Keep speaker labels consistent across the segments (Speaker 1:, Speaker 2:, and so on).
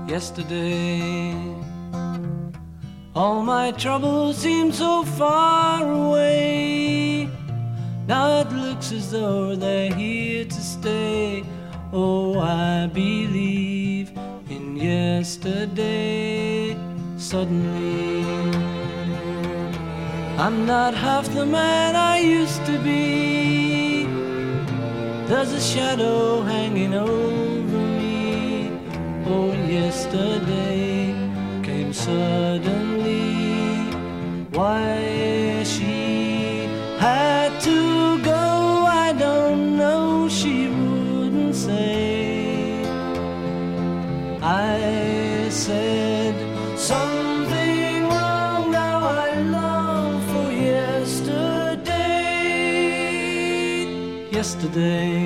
Speaker 1: yesterday. All my troubles seem so far away. Now it looks as though they're here to stay. Oh, I believe in yesterday. Suddenly, I'm not half the man I used to be. There's a shadow hanging over me. Oh, yesterday came suddenly. Why she had to go, I don't know. She wouldn't say. I said something wrong. Now I long for yesterday. Yesterday,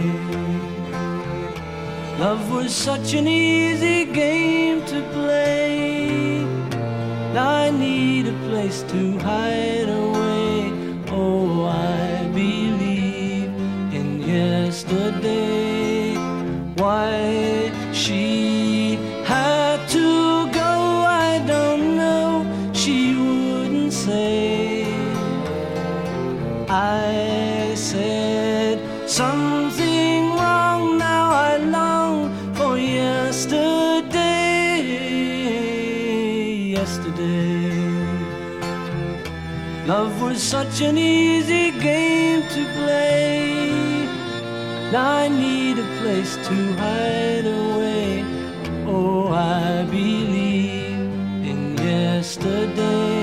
Speaker 1: love was such an easy game to play. Now I need a place to hide away. Oh, I believe in yesterday. Why she had to go, I don't know. She wouldn't say. I said something wrong. Now I long for yesterday. Yesterday, love was such an easy game to play. Now I need a place to hide away. Oh, I believe in yesterday.